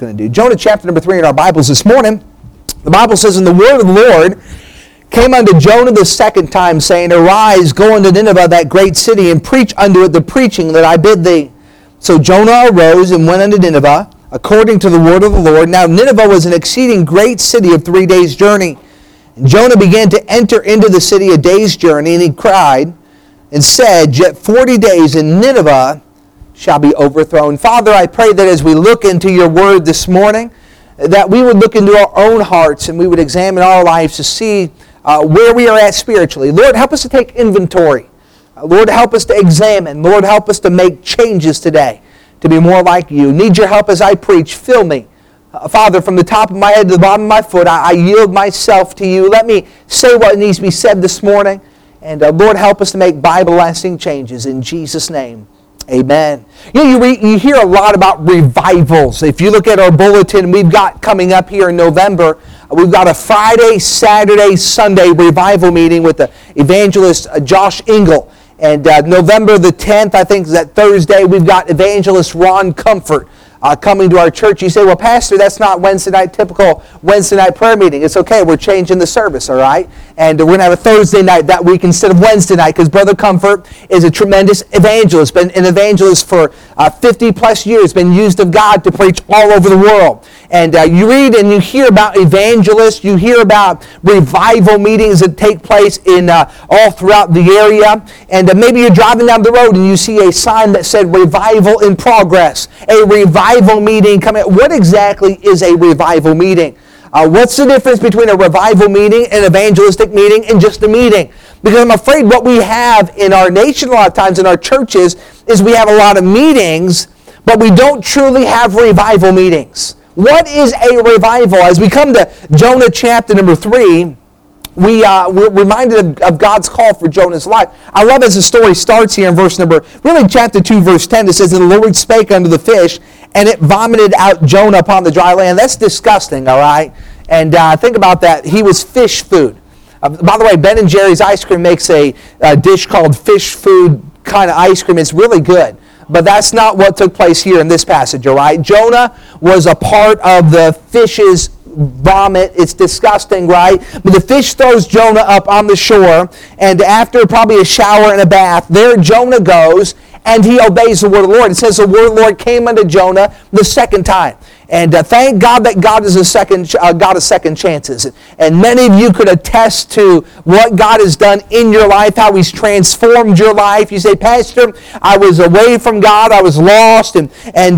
going to do. Jonah chapter number 3 in our Bibles this morning. The Bible says, "And the word of the Lord came unto Jonah the second time, saying, Arise, go unto Nineveh, that great city, and preach unto it the preaching that I bid thee. So Jonah arose and went unto Nineveh, according to the word of the Lord. Now Nineveh was an exceeding great city of 3 days' journey. And Jonah began to enter into the city a day's journey, and he cried and said, Yet 40 days, and Nineveh shall be overthrown." Father, I pray that as we look into your word this morning, that we would look into our own hearts and we would examine our lives to see where we are at spiritually. Lord, help us to take inventory. Lord, help us to examine. Lord, help us to make changes today to be more like you. Need your help as I preach. Fill me. Father, from the top of my head to the bottom of my foot, I yield myself to you. Let me say what needs to be said this morning. And Lord, help us to make Bible-lasting changes in Jesus' name. Amen. You hear a lot about revivals. If you look at our bulletin, we've got coming up here in November, we've got a Friday, Saturday, Sunday revival meeting with the evangelist Josh Engel. And November the 10th, I think is that Thursday, we've got evangelist Ron Comfort coming to our church. You say, well, Pastor, that's not Wednesday night, typical Wednesday night prayer meeting. It's okay. We're changing the service, all right? And we're going to have a Thursday night that week instead of Wednesday night because Brother Comfort is a tremendous evangelist, been an evangelist for 50 plus years, been used of God to preach all over the world. And you read and you hear about evangelists, you hear about revival meetings that take place in all throughout the area. And maybe you're driving down the road and you see a sign that said revival in progress, a revival meeting coming. What exactly is a revival meeting? What's the difference between a revival meeting, an evangelistic meeting, and just a meeting? Because I'm afraid what we have in our nation a lot of times in our churches is we have a lot of meetings, but we don't truly have revival meetings. What is a revival? As we come to Jonah chapter number 3, we're reminded of God's call for Jonah's life. I love as the story starts here in chapter 2, verse 10. It says, "And the Lord spake unto the fish, and it vomited out Jonah upon the dry land." That's disgusting, all right? And think about that. He was fish food. By the way, Ben & Jerry's ice cream makes a dish called fish food kind of ice cream. It's really good. But that's not what took place here in this passage, all right? Jonah was a part of the fish's vomit. It's disgusting, right? But the fish throws Jonah up on the shore, and after probably a shower and a bath, there Jonah goes, and he obeys the word of the Lord. It says the word of the Lord came unto Jonah the second time. And thank God that God is God of second chances. And many of you could attest to what God has done in your life, how He's transformed your life. You say, Pastor, I was away from God, I was lost, and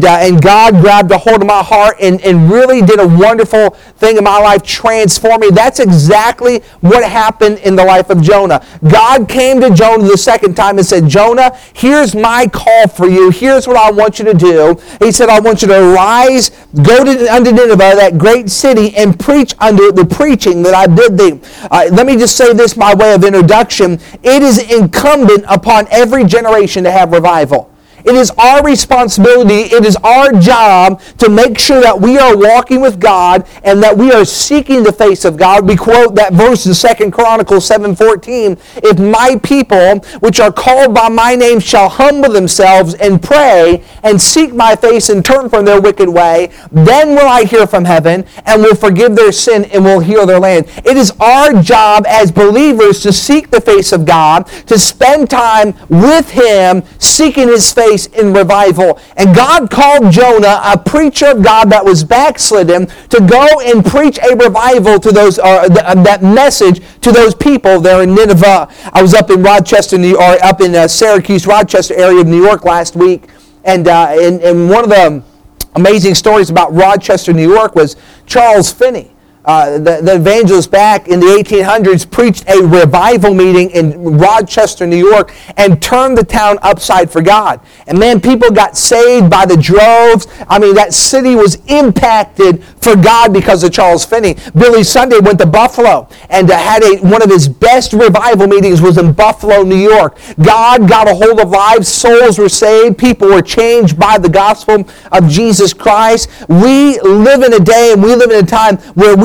God grabbed a hold of my heart and really did a wonderful thing in my life, transformed me. That's exactly what happened in the life of Jonah. God came to Jonah the second time and said, Jonah, here's my call for you. Here's what I want you to do. He said, I want you to arise, go unto Nineveh, that great city, and preach unto it the preaching that I bid thee. Let me just say this by way of introduction. It is incumbent upon every generation to have revival. It is our responsibility, it is our job to make sure that we are walking with God and that we are seeking the face of God. We quote that verse in 2 Chronicles 7:14, "If my people, which are called by my name, shall humble themselves and pray and seek my face and turn from their wicked way, then will I hear from heaven and will forgive their sin and will heal their land." It is our job as believers to seek the face of God, to spend time with Him, seeking His face in revival. And God called Jonah, a preacher of God that was backslidden, to go and preach a revival to those, that message to those people there in Nineveh. I was up in Rochester, up in Syracuse, Rochester area of New York last week, and one of the amazing stories about Rochester, New York was Charles Finney. The evangelist back in the 1800s preached a revival meeting in Rochester, New York, and turned the town upside for God. And man, people got saved by the droves. I mean, that city was impacted for God because of Charles Finney. Billy Sunday went to Buffalo and had one of his best revival meetings was in Buffalo, New York. God got a hold of lives. Souls were saved. People were changed by the gospel of Jesus Christ. We live in a day and we live in a time where we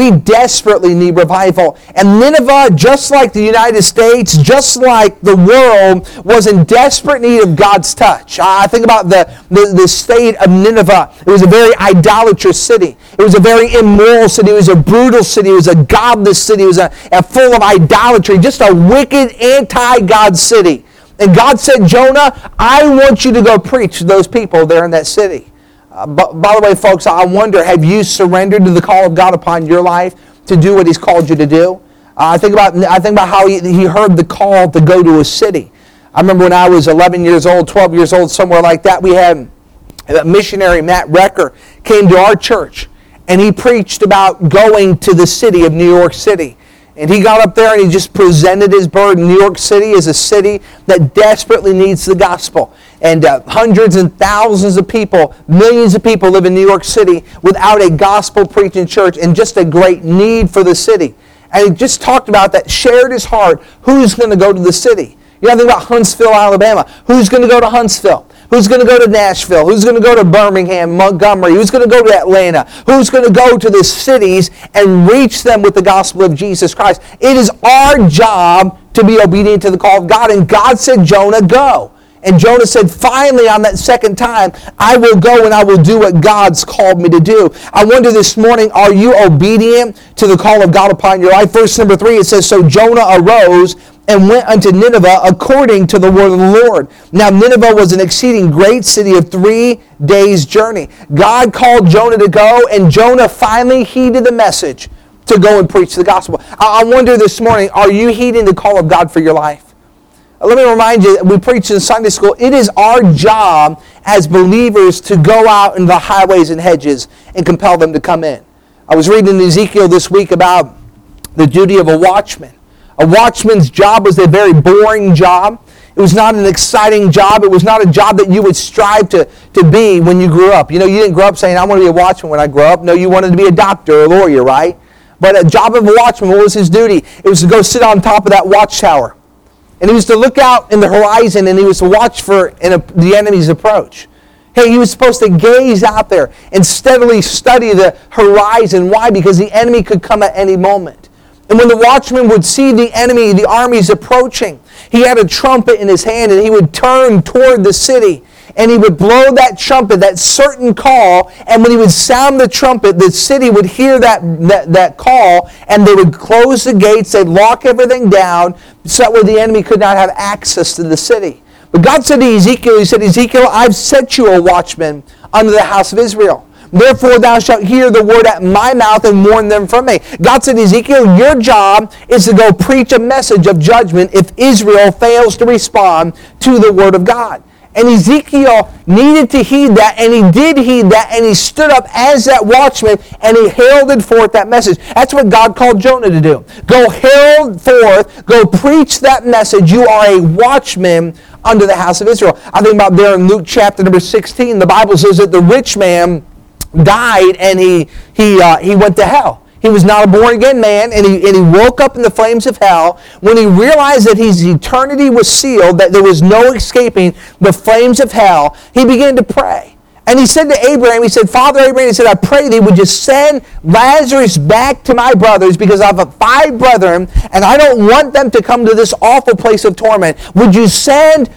We desperately need revival. And Nineveh, just like the United States, just like the world, was in desperate need of God's touch. I think about the state of Nineveh. It was a very idolatrous city. It was a very immoral city. It was a brutal city. It was a godless city. It was a full of idolatry. Just a wicked, anti-God city. And God said, Jonah, I want you to go preach to those people there in that city. But by the way, folks, I wonder, have you surrendered to the call of God upon your life to do what He's called you to do? I think about how he heard the call to go to a city. I remember when I was 11 years old, 12 years old, somewhere like that, we had a missionary, Matt Recker, came to our church, and he preached about going to the city of New York City. And he got up there and he just presented his burden. New York City is a city that desperately needs the gospel. And hundreds and thousands of people, millions of people live in New York City without a gospel-preaching church, and just a great need for the city. And he just talked about that, shared his heart. Who's going to go to the city? You know, think about Huntsville, Alabama. Who's going to go to Huntsville? Who's going to go to Nashville? Who's going to go to Birmingham, Montgomery? Who's going to go to Atlanta? Who's going to go to the cities and reach them with the gospel of Jesus Christ? It is our job to be obedient to the call of God. And God said, Jonah, go. And Jonah said, finally, on that second time, I will go and I will do what God's called me to do. I wonder this morning, are you obedient to the call of God upon your life? Verse number 3, it says, so Jonah arose and went unto Nineveh according to the word of the Lord. Now Nineveh was an exceeding great city of 3 days' journey. God called Jonah to go, and Jonah finally heeded the message to go and preach the gospel. I wonder this morning, are you heeding the call of God for your life? Let me remind you, we preach in Sunday school, it is our job as believers to go out in the highways and hedges and compel them to come in. I was reading in Ezekiel this week about the duty of a watchman. A watchman's job was a very boring job. It was not an exciting job. It was not a job that you would strive to be when you grew up. You know, you didn't grow up saying, I want to be a watchman when I grow up. No, you wanted to be a doctor or a lawyer, right? But a job of a watchman, what was his duty? It was to go sit on top of that watchtower. And he was to look out in the horizon, and he was to watch for the enemy's approach. Hey, he was supposed to gaze out there and steadily study the horizon. Why? Because the enemy could come at any moment. And when the watchman would see the enemy, the armies approaching, he had a trumpet in his hand, and he would turn toward the city, and he would blow that trumpet, that certain call, and when he would sound the trumpet, the city would hear that call, and they would close the gates, they'd lock everything down, so that way the enemy could not have access to the city. But God said to Ezekiel, He said, Ezekiel, I've set you a watchman unto the house of Israel. Therefore thou shalt hear the word at my mouth and warn them from me. God said, Ezekiel, your job is to go preach a message of judgment if Israel fails to respond to the word of God. And Ezekiel needed to heed that, and he did heed that, and he stood up as that watchman, and he heralded forth that message. That's what God called Jonah to do. Go herald forth, go preach that message. You are a watchman unto the house of Israel. I think about there in Luke chapter number 16, the Bible says that the rich man died, and he went to hell. He was not a born-again man, and he woke up in the flames of hell. When he realized that his eternity was sealed, that there was no escaping the flames of hell, he began to pray. And he said to Abraham, he said, Father Abraham, he said, I pray thee, would you send Lazarus back to my brothers, because I have 5 brethren, and I don't want them to come to this awful place of torment. Would you send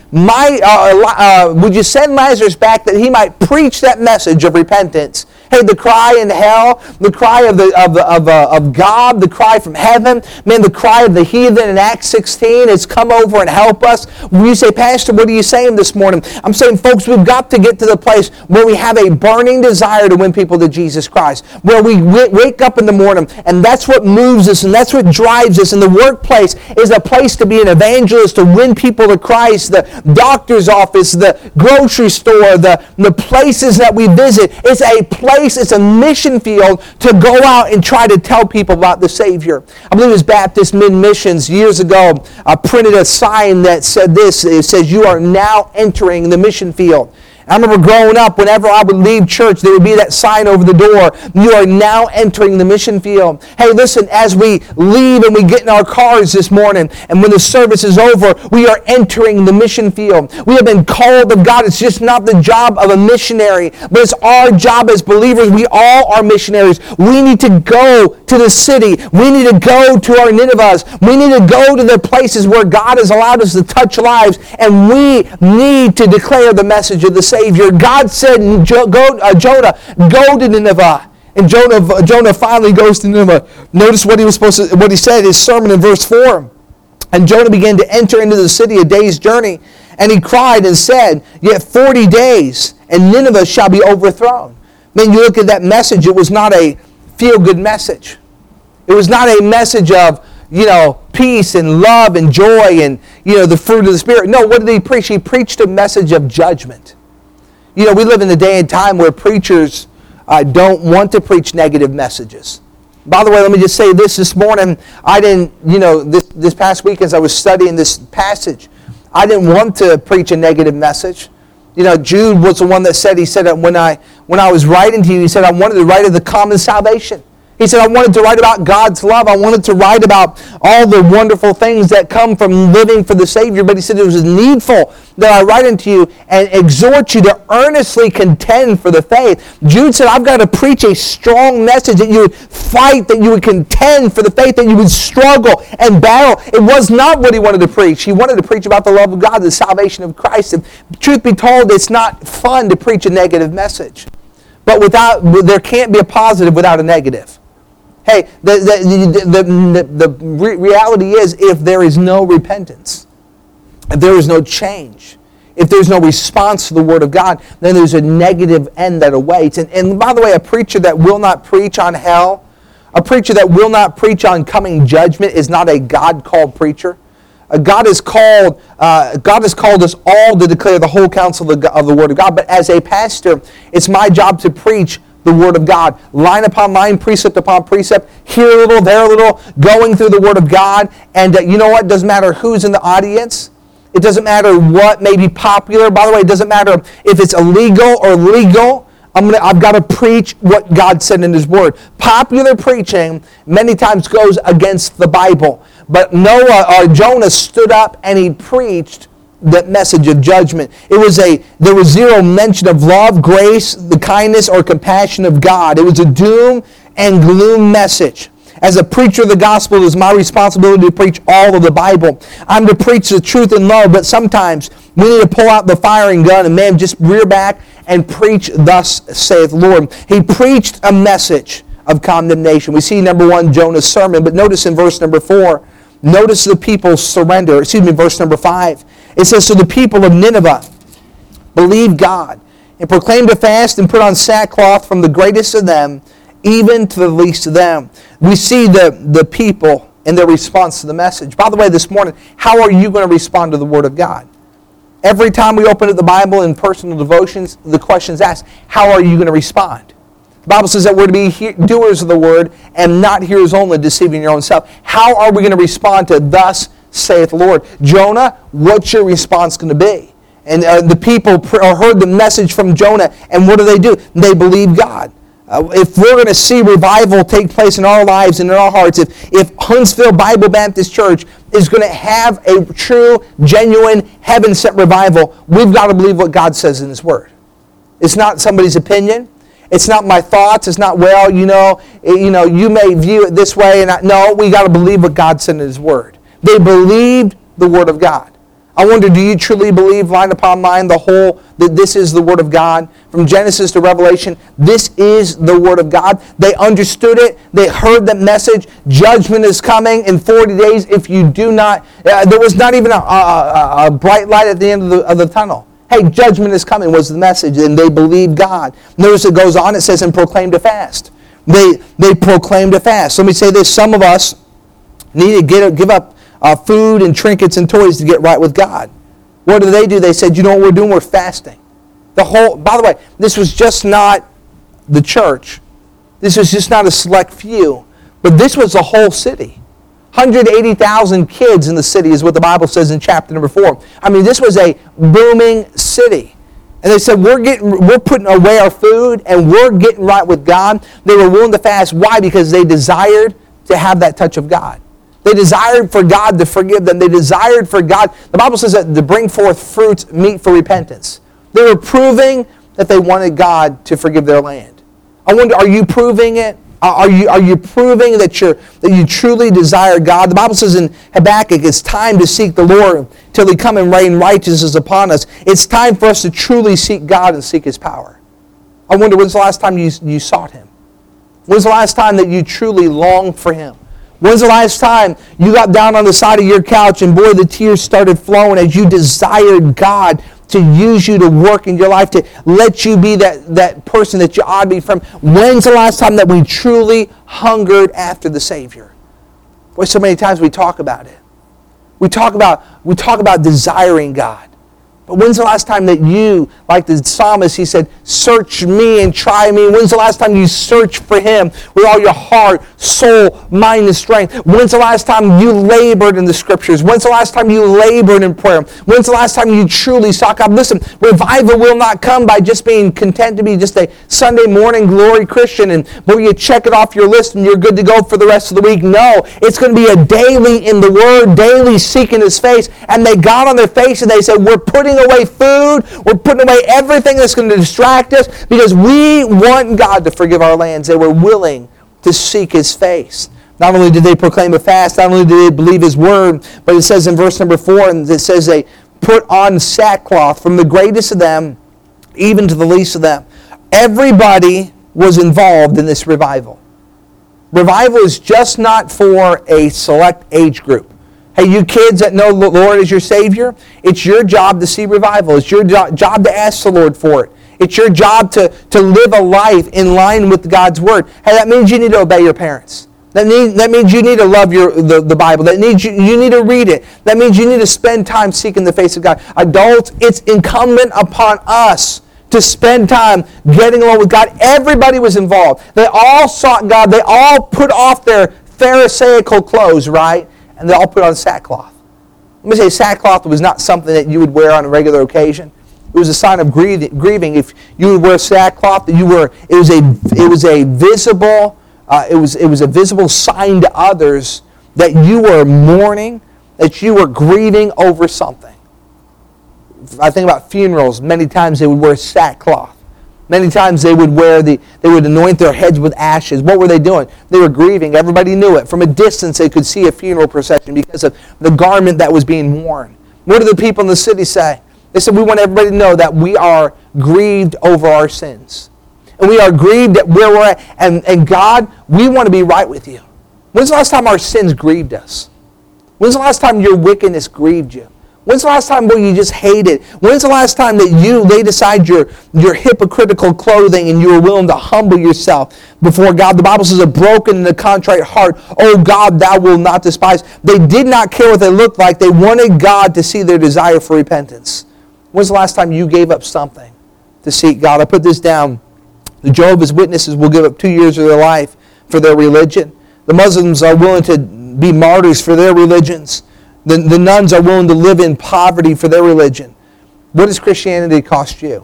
Lazarus back that he might preach that message of repentance? Hey, the cry in hell, the cry of God, the cry from heaven, man, the cry of the heathen in Acts 16 has come over and help us. When you say, Pastor, what are you saying this morning? I'm saying, folks, we've got to get to the place where we have a burning desire to win people to Jesus Christ, where we wake up in the morning, and that's what moves us, and that's what drives us. And the workplace is a place to be an evangelist, to win people to Christ. The doctor's office, the grocery store, the places that we visit, it's a place, it's a mission field to go out and try to tell people about the Savior. I believe it was Baptist Mid-Missions years ago printed a sign that said this. It says, you are now entering the mission field. I remember growing up, whenever I would leave church, there would be that sign over the door, you are now entering the mission field. Hey, listen, as we leave and we get in our cars this morning, and when the service is over, we are entering the mission field. We have been called of God. It's just not the job of a missionary, but it's our job as believers. We all are missionaries. We need to go to the city. We need to go to our Ninevehs. We need to go to the places where God has allowed us to touch lives, and we need to declare the message of the Savior. God said, Jonah, go to Nineveh. And Jonah finally goes to Nineveh. Notice what he said in his sermon in verse 4. And Jonah began to enter into the city a day's journey. And he cried and said, yet 40 days, and Nineveh shall be overthrown. Man, you look at that message, it was not a feel-good message. It was not a message of, peace and love and joy and, the fruit of the Spirit. No, what did he preach? He preached a message of judgment. We live in a day and time where preachers don't want to preach negative messages. By the way, let me just say this morning. I didn't, this past week as I was studying this passage, I didn't want to preach a negative message. Jude was the one that said, he said, when I was writing to you, he said, I wanted to write of the common salvation. He said, I wanted to write about God's love. I wanted to write about all the wonderful things that come from living for the Savior. But he said it was needful that I write unto you and exhort you to earnestly contend for the faith. Jude said, I've got to preach a strong message, that you would fight, that you would contend for the faith, that you would struggle and battle. It was not what he wanted to preach. He wanted to preach about the love of God, the salvation of Christ. And truth be told, it's not fun to preach a negative message. But there can't be a positive without a negative. Hey, the reality is, if there is no repentance, if there is no change, if there's no response to the Word of God, then there's a negative end that awaits. And by the way, a preacher that will not preach on hell, a preacher that will not preach on coming judgment is not a God-called preacher. God has called us all to declare the whole counsel of the Word of God. But as a pastor, it's my job to preach the Word of God, line upon line, precept upon precept, here a little, there a little, going through the Word of God. And you know what? It doesn't matter who's in the audience. It doesn't matter what may be popular. By the way, it doesn't matter if it's illegal or legal. I've got to preach what God said in His Word. Popular preaching many times goes against the Bible. But Jonah stood up and he preached that message of judgment. There was zero mention of love, grace, the kindness, or compassion of God. It was a doom and gloom message. As a preacher of the gospel, it is my responsibility to preach all of the Bible. I'm to preach the truth in love, but sometimes we need to pull out the firing gun and just rear back and preach, thus saith the Lord. He preached a message of condemnation. We see, number one, Jonah's sermon, but notice in verse number 4, notice the people's surrender. Verse number 5. It says, so the people of Nineveh believed God and proclaimed a fast and put on sackcloth from the greatest of them even to the least of them. We see the people in their response to the message. By the way, this morning, how are you going to respond to the Word of God? Every time we open up the Bible in personal devotions, the question is asked, how are you going to respond? The Bible says that we're to be doers of the Word and not hearers only, deceiving your own self. How are we going to respond to thus saith the Lord? Jonah, what's your response going to be? And the people heard the message from Jonah, and what do? They believe God. If we're going to see revival take place in our lives and in our hearts, if Huntsville Bible Baptist Church is going to have a true, genuine, heaven-sent revival, we've got to believe what God says in His Word. It's not somebody's opinion. It's not my thoughts. It's not, you may view it this way. No, we got to believe what God said in His Word. They believed the Word of God. I wonder, do you truly believe, line upon line, that this is the Word of God? From Genesis to Revelation, this is the Word of God. They understood it. They heard the message. Judgment is coming in 40 days if you do not. There was not even a bright light at the end of the tunnel. Hey, judgment is coming was the message, and they believed God. Notice it goes on, it says, and proclaimed a fast. They proclaimed a fast. Let me say this, some of us need to give up food and trinkets and toys to get right with God. What do? They said, you know what we're doing? We're fasting. By the way, this was just not the church. This was just not a select few, but this was the whole city. 180,000 kids in the city is what the Bible says in chapter number 4. I mean, this was a booming city. And they said, we're putting away our food and we're getting right with God. They were willing to fast. Why? Because they desired to have that touch of God. They desired for God to forgive them. They desired for God. The Bible says that to bring forth fruits meet for repentance. They were proving that they wanted God to forgive their land. I wonder, are you proving it? Are you proving that you truly desire God? The Bible says in Habakkuk, it's time to seek the Lord till He come and rain righteousness upon us. It's time for us to truly seek God and seek His power. I wonder, when's the last time you sought Him? When's the last time that you truly longed for Him? When's the last time you got down on the side of your couch and boy, the tears started flowing as you desired God to use you to work in your life, to let you be that person that you ought to be from? When's the last time that we truly hungered after the Savior? Boy, so many times we talk about it. We talk about desiring God. But when's the last time that you, like the psalmist, he said, search me and try me? When's the last time you search for Him with all your heart, soul, mind, and strength? When's the last time you labored in the Scriptures? When's the last time you labored in prayer? When's the last time you truly sought God? Listen, revival will not come by just being content to be just a Sunday morning glory Christian and where you check it off your list and you're good to go for the rest of the week. No, it's going to be a daily in the Word, daily seeking His face. And they got on their face and they said, we're putting away food, we're putting away everything that's going to distract us because we want God to forgive our lands. They were willing to seek His face. Not only did they proclaim a fast, not only did they believe His word, but it says in verse number 4, and it says they put on sackcloth from the greatest of them even to the least of them. Everybody was involved in this revival. Revival is just not for a select age group. Hey, you kids that know the Lord as your Savior, it's your job to see revival. It's your job to ask the Lord for it. It's your job to live a life in line with God's Word. Hey, that means you need to obey your parents. That means you need to love the Bible. That means you need to read it. That means you need to spend time seeking the face of God. Adults, it's incumbent upon us to spend time getting along with God. Everybody was involved. They all sought God. They all put off their Pharisaical clothes, right? And they all put on sackcloth. Let me say, sackcloth was not something that you would wear on a regular occasion. It was a sign of grieving. If you would wear sackcloth, it was a visible sign to others that you were mourning, that you were grieving over something. I think about funerals. Many times they would wear sackcloth. Many times they would anoint their heads with ashes. What were they doing? They were grieving. Everybody knew it. From a distance they could see a funeral procession because of the garment that was being worn. What did the people in the city say? They said, we want everybody to know that we are grieved over our sins. And we are grieved at where we're at. And God, we want to be right with you. When's the last time our sins grieved us? When's the last time your wickedness grieved you? When's the last time where you just hated? When's the last time that you laid aside your hypocritical clothing and you were willing to humble yourself before God? The Bible says, a broken and a contrite heart, oh God, thou wilt not despise. They did not care what they looked like. They wanted God to see their desire for repentance. When's the last time you gave up something to seek God? I put this down. The Jehovah's Witnesses will give up 2 years of their life for their religion. The Muslims are willing to be martyrs for their religions. The nuns are willing to live in poverty for their religion. What does Christianity cost you?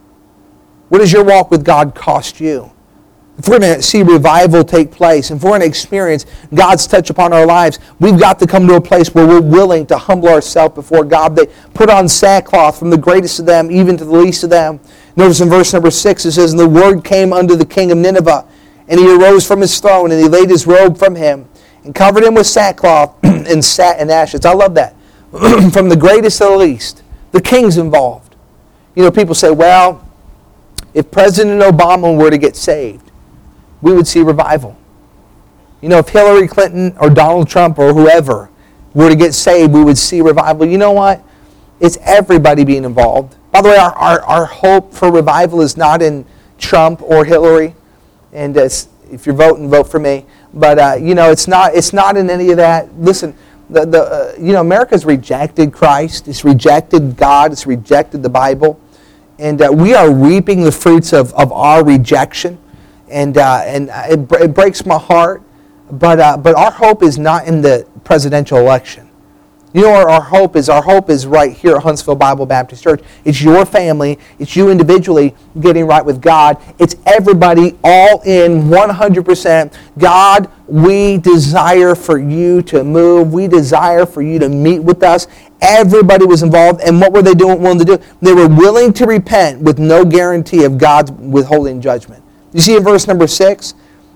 What does your walk with God cost you? If we're going to see revival take place, if we're going to experience God's touch upon our lives, we've got to come to a place where we're willing to humble ourselves before God. They put on sackcloth from the greatest of them, even to the least of them. Notice in verse number 6, it says, and the word came unto the king of Nineveh, and he arose from his throne, and he laid his robe from him, and covered him with sackcloth and sat in ashes. I love that. From the greatest to the least. The king's involved. You know, people say, well, if President Obama were to get saved, we would see revival. You know, if Hillary Clinton or Donald Trump or whoever were to get saved, we would see revival. You know what? It's everybody being involved. By the way, our hope for revival is not in Trump or Hillary. And if you're voting, vote for me. But you know, it's not in any of that. Listen, America's rejected Christ. It's rejected God. It's rejected the Bible, and we are reaping the fruits of our rejection. And it breaks my heart. But our hope is not in the presidential election. You know where our hope is? Our hope is right here at Huntsville Bible Baptist Church. It's your family. It's you individually getting right with God. It's everybody all in 100%. God, we desire for you to move. We desire for you to meet with us. Everybody was involved. And what were they willing to do? They were willing to repent with no guarantee of God's withholding judgment. You see in verse number 6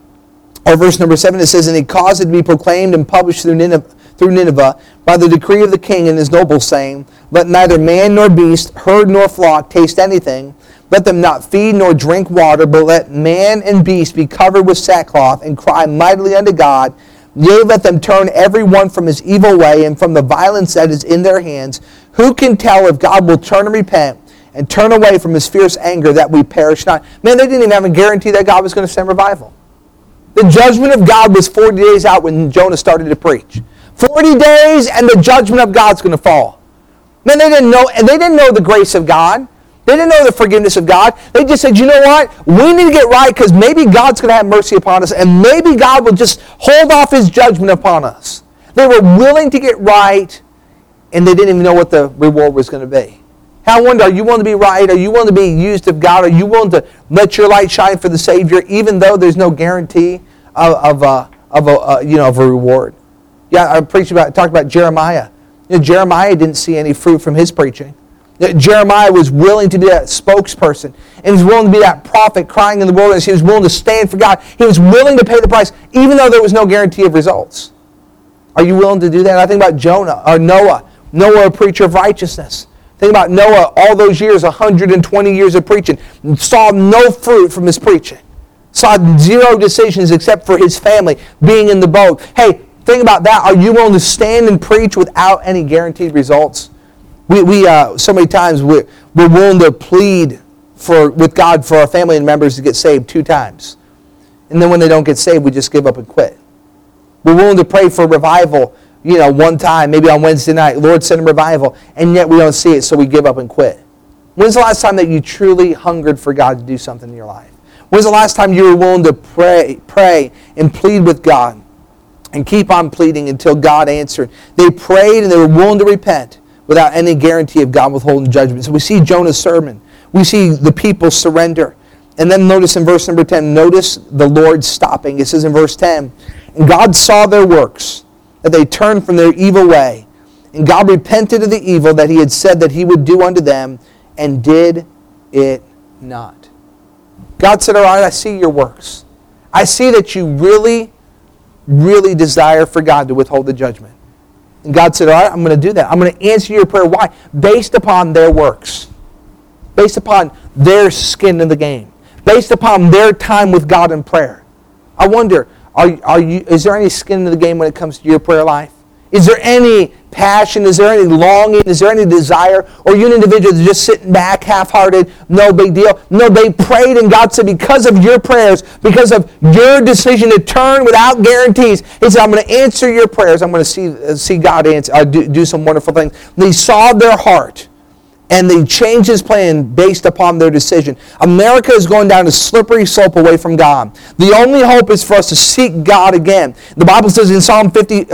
or verse number 7, it says, "And he caused it to be proclaimed and published through Nineveh by the decree of the king and his nobles, saying, Let neither man nor beast, herd nor flock taste anything. Let them not feed nor drink water, but let man and beast be covered with sackcloth and cry mightily unto God. Yea, let them turn every one from his evil way and from the violence that is in their hands. Who can tell if God will turn and repent and turn away from his fierce anger that we perish not?" Man, they didn't even have a guarantee that God was going to send revival. The judgment of God was 40 days out when Jonah started to preach. 40 days and the judgment of God's going to fall. Man, they didn't know, and they didn't know the grace of God. They didn't know the forgiveness of God. They just said, you know what? We need to get right because maybe God's going to have mercy upon us and maybe God will just hold off his judgment upon us. They were willing to get right and they didn't even know what the reward was going to be. I wonder, are you willing to be right? Are you willing to be used of God? Are you willing to let your light shine for the Savior even though there's no guarantee of a reward? Yeah, I talked about Jeremiah. Jeremiah didn't see any fruit from his preaching. Jeremiah was willing to be that spokesperson. And he was willing to be that prophet crying in the wilderness. He was willing to stand for God. He was willing to pay the price, even though there was no guarantee of results. Are you willing to do that? I think about Jonah or Noah. Noah, a preacher of righteousness. Think about Noah, all those years, 120 years of preaching. Saw no fruit from his preaching. Saw zero decisions except for his family being in the boat. Hey, think about that. Are you willing to stand and preach without any guaranteed results? We so many times we're willing to plead with God for our family and members to get saved 2 times. And then when they don't get saved, we just give up and quit. We're willing to pray for revival, 1 time, maybe on Wednesday night. Lord, send a revival. And yet we don't see it, so we give up and quit. When's the last time that you truly hungered for God to do something in your life? When's the last time you were willing to pray and plead with God and keep on pleading until God answered? They prayed and they were willing to repent without any guarantee of God withholding judgment. So we see Jonah's sermon. We see the people surrender. And then notice in verse number 10, notice the Lord stopping. It says in verse 10, "And God saw their works, that they turned from their evil way. And God repented of the evil that he had said that he would do unto them, and did it not." God said, all right, I see your works. I see that you really, really desire for God to withhold the judgment. And God said, all right, I'm going to do that. I'm going to answer your prayer. Why? Based upon their works. Based upon their skin in the game. Based upon their time with God in prayer. I wonder, is there any skin in the game when it comes to your prayer life? Is there any passion? Is there any longing? Is there any desire? Or are you an individual that's just sitting back, half-hearted, no big deal? No, they prayed and God said, because of your prayers, because of your decision to turn without guarantees, he said, I'm going to answer your prayers. I'm going to see God do some wonderful things. And he saw their heart. And they changed his plan based upon their decision. America is going down a slippery slope away from God. The only hope is for us to seek God again. The Bible says in Psalm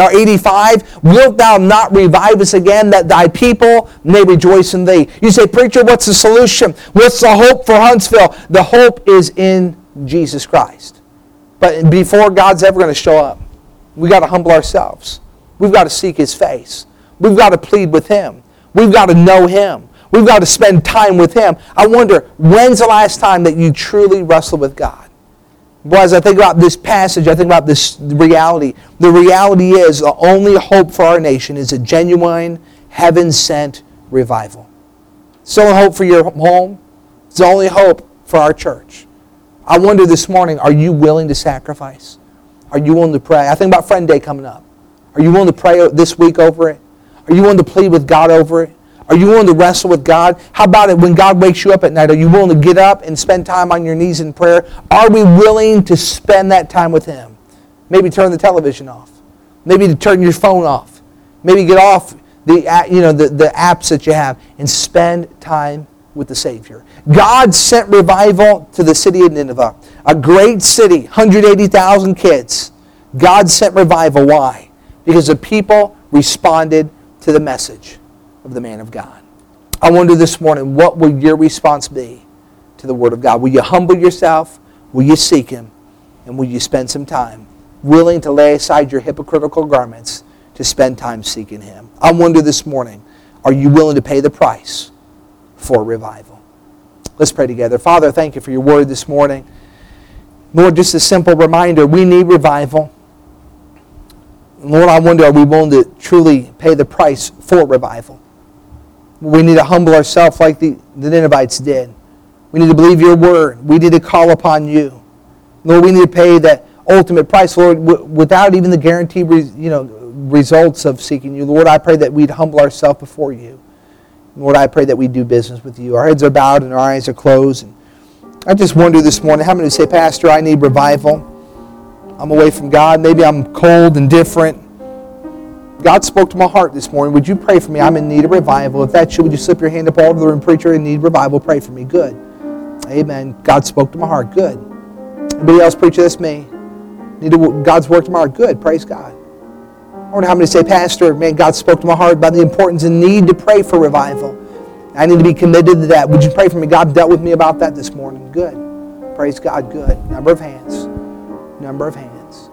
85, "Wilt thou not revive us again, that thy people may rejoice in thee?" You say, preacher, what's the solution? What's the hope for Huntsville? The hope is in Jesus Christ. But before God's ever going to show up, we've got to humble ourselves. We've got to seek his face. We've got to plead with him. We've got to know him. We've got to spend time with him. I wonder, when's the last time that you truly wrestled with God? Boy, as I think about this passage, I think about this reality. The reality is the only hope for our nation is a genuine, heaven-sent revival. It's the only hope for your home. It's the only hope for our church. I wonder this morning, are you willing to sacrifice? Are you willing to pray? I think about Friend Day coming up. Are you willing to pray this week over it? Are you willing to plead with God over it? Are you willing to wrestle with God? How about it when God wakes you up at night? Are you willing to get up and spend time on your knees in prayer? Are we willing to spend that time with him? Maybe turn the television off. Maybe to turn your phone off. Maybe get off the apps that you have and spend time with the Savior. God sent revival to the city of Nineveh. A great city, 180,000 kids. God sent revival. Why? Because the people responded to the message of the man of God. I wonder this morning, what will your response be to the Word of God? Will you humble yourself? Will you seek Him? And will you spend some time willing to lay aside your hypocritical garments to spend time seeking Him? I wonder this morning, are you willing to pay the price for revival? Let's pray together. Father, thank you for your Word this morning. Lord, just a simple reminder, we need revival. Lord, I wonder, are we willing to truly pay the price for revival? We need to humble ourselves like the Ninevites did. We need to believe your word. We need to call upon you. Lord, we need to pay that ultimate price, Lord, without even the guaranteed results of seeking you. Lord, I pray that we'd humble ourselves before you. Lord, I pray that we do business with you. Our heads are bowed and our eyes are closed. And I just wonder this morning, how many say, Pastor, I need revival. I'm away from God. Maybe I'm cold and different. God spoke to my heart this morning. Would you pray for me? I'm in need of revival. If that's you, would you slip your hand up all over the room? Preacher, in need of revival. Pray for me. Good. Amen. God spoke to my heart. Good. Anybody else, preacher? That's me. God's work to my heart. Good. Praise God. I wonder how many say, Pastor, man, God spoke to my heart about the importance and need to pray for revival. I need to be committed to that. Would you pray for me? God dealt with me about that this morning. Good. Praise God. Good. Number of hands. Number of hands.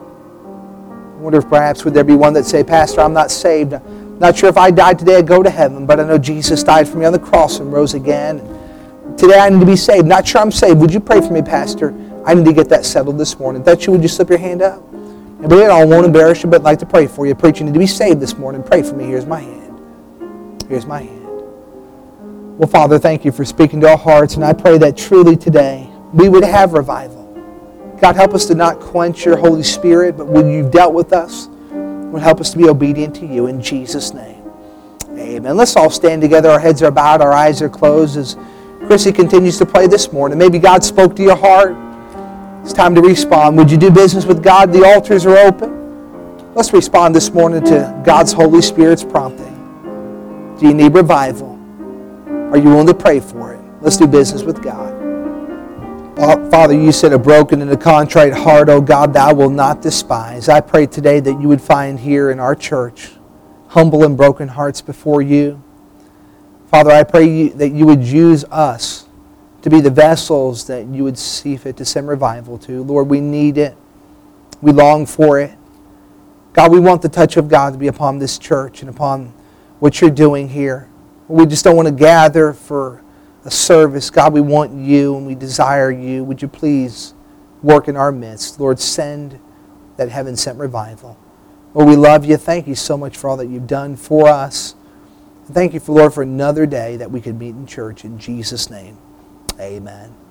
I wonder if perhaps would there be one that say, Pastor, I'm not saved. I'm not sure if I died today I'd go to heaven, but I know Jesus died for me on the cross and rose again. Today I need to be saved. Not sure I'm saved. Would you pray for me, Pastor? I need to get that settled this morning. If that's you, would you slip your hand up? And believe it, I won't embarrass you, but I'd like to pray for you. Preacher, you need to be saved this morning. Pray for me. Here's my hand. Here's my hand. Well, Father, thank you for speaking to our hearts, and I pray that truly today we would have revival. God, help us to not quench your Holy Spirit, but when you've dealt with us, would help us to be obedient to you in Jesus' name. Amen. Let's all stand together. Our heads are bowed, our eyes are closed as Chrissy continues to play this morning. Maybe God spoke to your heart. It's time to respond. Would you do business with God? The altars are open. Let's respond this morning to God's Holy Spirit's prompting. Do you need revival? Are you willing to pray for it? Let's do business with God. Father, you said a broken and a contrite heart, O God, thou will not despise. I pray today that you would find here in our church humble and broken hearts before you. Father, I pray that you would use us to be the vessels that you would see fit to send revival to. Lord, we need it. We long for it. God, we want the touch of God to be upon this church and upon what you're doing here. We just don't want to gather for a service. God, we want you and we desire you. Would you please work in our midst? Lord, send that heaven-sent revival. Lord, we love you. Thank you so much for all that you've done for us. Thank you, Lord, for another day that we could meet in church. In Jesus' name, amen.